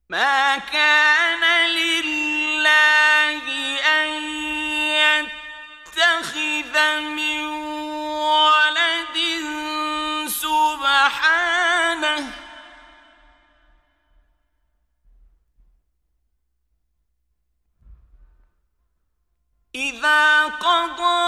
ما كان لله أن يتخذ من ولد سبحانه إذا قضى